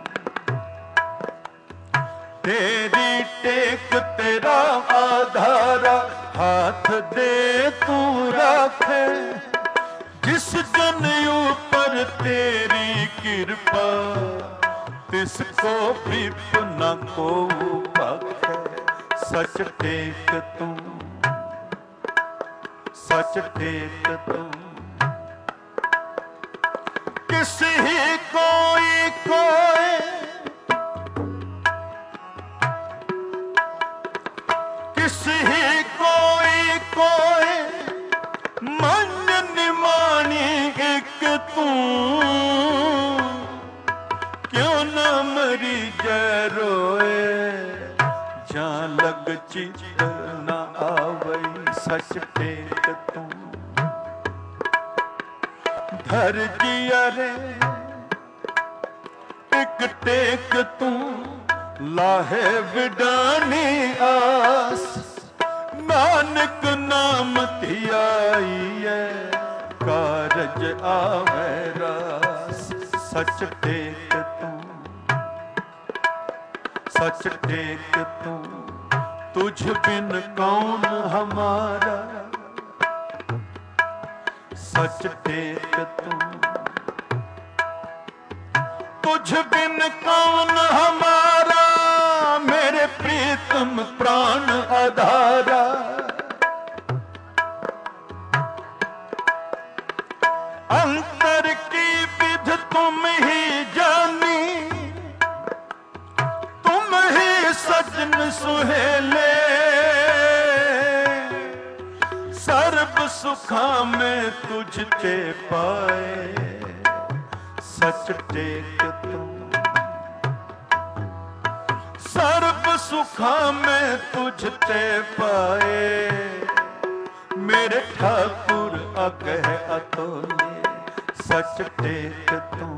तेरी टेक तेरा आधार, हाथ दे तू रखे। जिस जन ऊपर तेरी कृपा, तिसको विप न को बख्शे। सच टेक तू, सच टेक तू। किसी कोई कोई, किसी कोई कोई, मन निमानी एक तू। क्यों न मरी जय रोए, जहाँ लग चित न आवई। सच टेक तू। धर जिया रे एक टेक तू, लाहे विडानी आस। नानक नाम धियाई है, कारज आवे रास। सच टेक तू, सच टेक तू। तुझ बिन कौन हमारा, सच टेक तू। तुझ बिन कौन हमारा, मेरे प्रीतम प्राण आधारा। अंतर की विध तुम ही जानी, तुम ही सजना गुण सुहेले सर्ब सुखा में तुझ ते पाए सच टेक तू सर्ब सुखा में तुझ ते पाए मेरे ठाकुर अकह अतोले सच टेक तू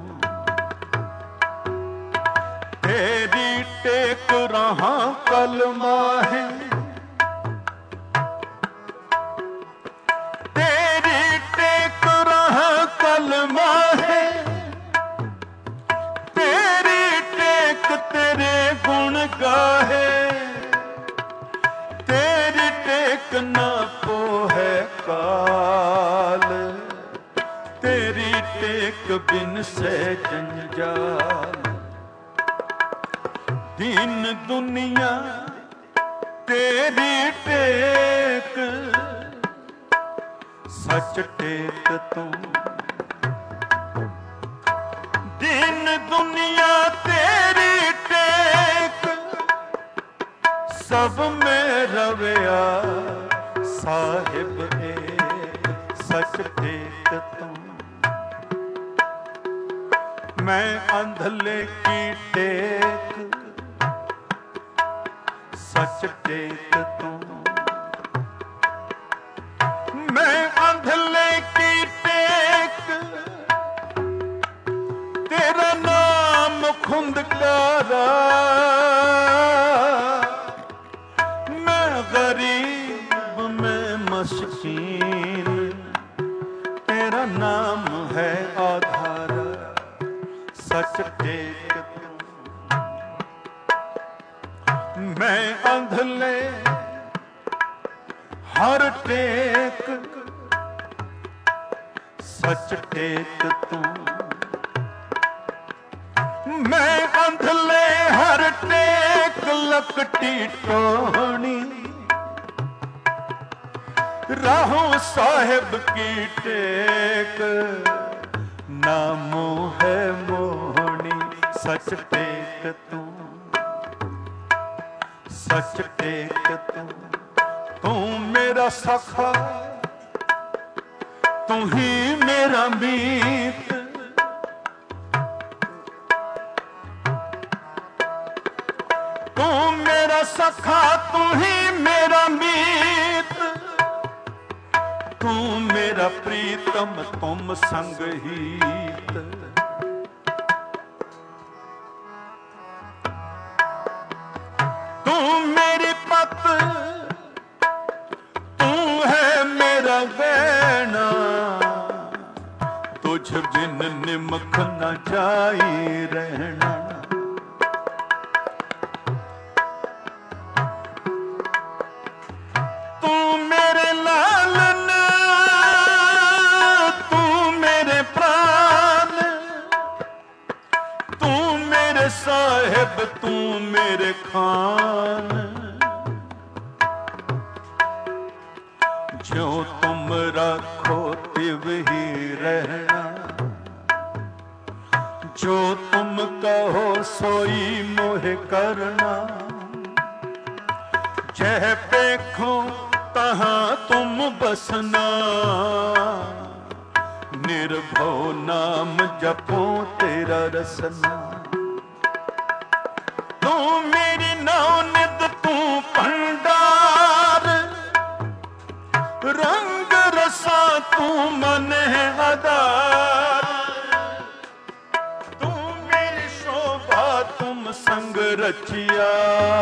तेरी टेक रहा कलमा है तेरी टेक रहा कलमा है तेरी टेक तेरे गुण गाहे तेरी टेक ना पो है काल तेरी टेक बिन से जंजाल दीन दुनिया तेरी टेक सच टेक तू दीन दुनिया तेरी टेक सब में रवैया साहिब एक सच टेक तू मैं अंधले की टेक सच टेक तू मैं अंधले की टेक तेरा नाम खुंदकारा मैं गरीब में मस्कीन तेरा नाम है आधारा सच टेक तू मैं अंधले हर टेक सच टेक तू मैं अंधले हर टेक लकटी टोहनी राहों साहिब की टेक नामो है मोहनी सच टेक तू सच टेक तू तू मेरा सखा तू ही मेरा मीत तू मेरा सखा तू ही मेरा मीत तू मेरा प्रीतम तुम संग हीत तू मेरी पत तू है मेरा गहना तुझ बिन निमक न जाई रहना तू मेरे लालन तू मेरे प्राण तू मेरे साहिब तू मेरे खान जो तुम रखो तिव ही रहना जो तुम कहो सोई मोहे करना जह देखो तहां तुम बसना निर्भव नाम जपो तेरा रसना तू मेरी नौनिद तू भंडार रंग रसा तू मन है आधार तू मेरी शोभा तुम संग रचिया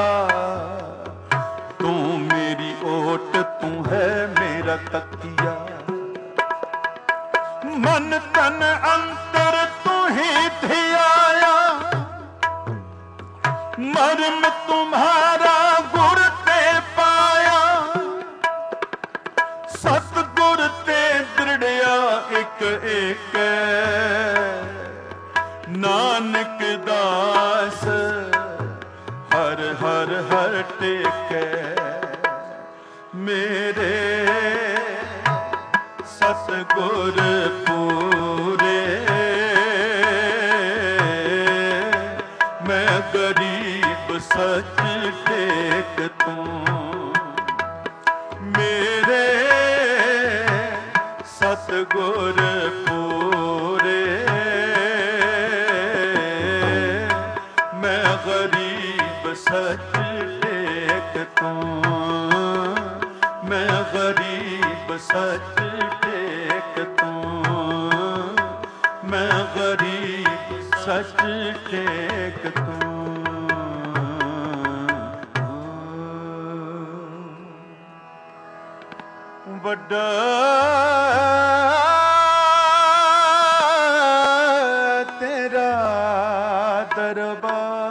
तू मेरी ओट तू है मेरा तकिया मन तन अंतर तू ही धियाया मर्म तुम्हारा गुर ते पाया सतगुर ते दृढ़या एक एक नानक दास हर हर हर टेके मेरे सतगुर पूरे मैं गरीब सच टेक ਤੂੰ, ਮੈਂ ਗਰੀਬ ਸੱਚ ਟੇਕ ਤੂੰ, ਮੈਂ ਗਰੀਬ ਸੱਚ ਟੇਕ ਤੂੰ। ਵੱਡਾ ਤੇਰਾ ਦਰਬਾਰ,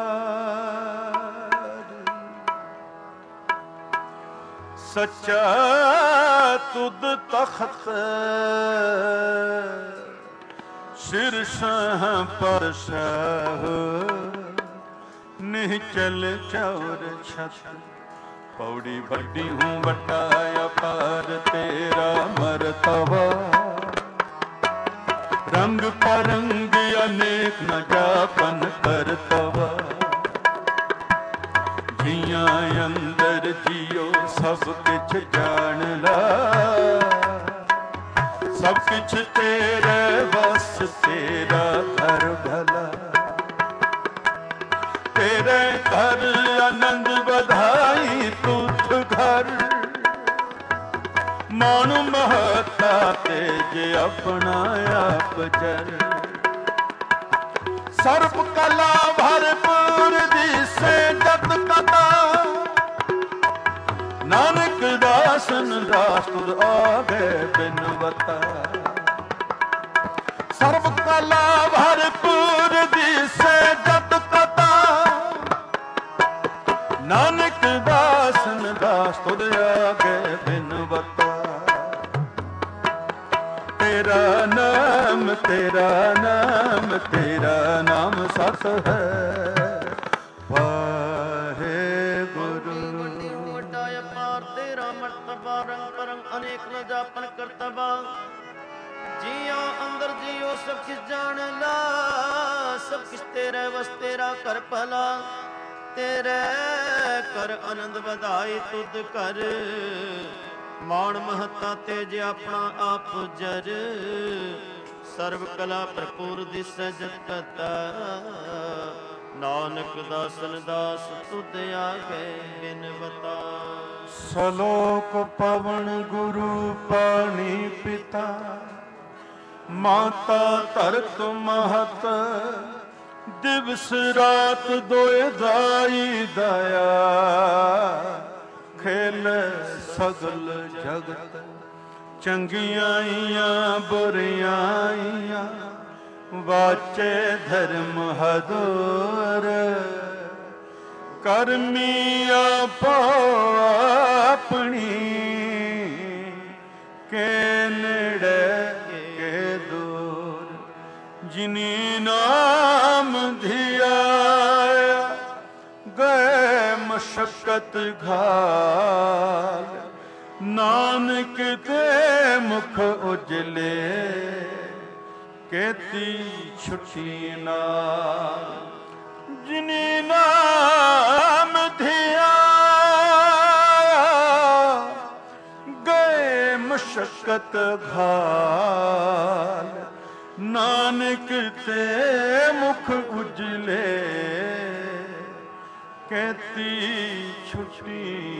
ਸੱਚਾ ਤੁਧ ਤਖਤ, ਸਿਰ ਸ਼ਾਹ ਪਰ ਸ਼ਾਹ, ਨਿਹਚਲ ਚੌਰ ਛਤ। ਪੌੜੀ ਵੱਡੀ ਹੂੰ ਵੱਡਾ ਅਪਾਰ ਤੇਰਾ ਮਰਤਬਾ, ਰੰਗ ਪਰੰਗ ਅਨੇਕ ਨ ਜਾਪਨ ਕਰਤਬਾ। ਜੀਆਂ ਅੰਦਰ ਜੀਓ ਸਭ ਕਿਛ ਜਾਣ ਲਾ, ਸਭ ਕਿਛ ਤੇਰੇ ਵਸ ਤੇਰਾ ਘਰ ਭਲਾ। ਤੇਰੇ ਘਰ ਆਨੰਦ ਵਧਾਈ ਤੁਧ ਘਰ, ਮਾਣੁ ਮਹਤਾ ਤੇਜ ਆਪਣਾ ਆਪ ਜਰ। ਸਰਬ ਕਲਾ ਭਰਪੂਰ ਦਿਸੇ ਜਤ ਕਤਾ, ਨਾਨਕ ਦਾਸਨ ਦਾਸ ਤੁਧ ਆਗੇ ਬਿਨਵਤਾ। ਸਰਬ ਕਲਾ ਭਰਪੂਰ ਦਿਸੇ ਜਤ ਕਤਾ, ਨਾਨਕ ਦਾਸਨ ਦਾਸ ਤੁਧ ਆਗੇ ਬਿਨਵਤਾ। ਤੇਰਾ ਨਾਮ ਤੇਰਾ ਨਾਮ ਤੇਰਾ ਨਾਮ ਸਤ ਹੈ, ਵਾਹਿਗੁਰੂ। ਵੱਡਾ ਅਪਾਰ ਤੇਰਾ ਮਰਤਬਾ, ਰੰਗ ਪਰੰਗ ਅਨੇਕ ਨ ਜਾਪਨ ਕਰਤਬਾ। ਜੀਆਂ ਅੰਦਰ ਜੀਓ ਸਭ ਕਿਛ ਜਾਣ ਲਾ, ਸਭ ਕਿਛ ਤੇਰੇ ਵਸ ਤੇਰਾ ਕਰ ਭਲਾ। ਤੇਰੇ ਕਰ ਆਨੰਦ ਵਧਾਈ ਤੁਧ ਕਰ, ਮਾਣ ਮਹਤਾ ਤੇਜ ਆਪਣਾ ਆਪ ਜਰ। ਸਰਬ ਕਲਾ ਭਰਪੂਰ ਦਿਸੈ ਜਤ ਕਤਾ, ਨਾਨਕ ਦਾਸਨ ਦਾਸ ਤੁਧ ਆਗੇ ਬਿਨਵਤਾ। ਸਲੋਕ ਪਵਨ ਗੁਰੂ ਪਾਣੀ ਪਿਤਾ, ਮਾਤਾ ਧਰਤ ਮਹਤ। ਦਿਵਸ ਰਾਤ ਦੋਇ ਦਾਈ ਦਇਆ, ਖੇਲੇ ਸਗਲ ਜਗਤ। ਚੰਗੀਆਂ ਆਈਆਂ ਬੁਰੀਆਂ ਆਈਆਂ, ਵਾਚੇ ਧਰਮ ਹਦੂਰ। ਕਰਮੀ ਆਪੋ ਆਪਣੀ, ਕੇ ਨੇੜੇ ਕੇ ਦੂਰ। ਜਿਨੀ ਨਾਮ ਧਿਆਇਆ, ਗਏ ਮਸ਼ਕਤ ਘਾਲ। ਨਾਨਕ ਤੇ ਮੁਖ ਉਜਲੇ, ਕੇਤੀ ਛੁੱਟੀ ਨਾਲ। ਜਿਨੀ ਨਾਮ ਧਿਆਇਆ, ਗਏ ਮਸ਼ਕਤ ਘਾਲ। ਨਾਨਕ ਤੇ ਮੁਖ ਉਜਲੇ, ਕੇਤੀ ਛੁੱਟੀ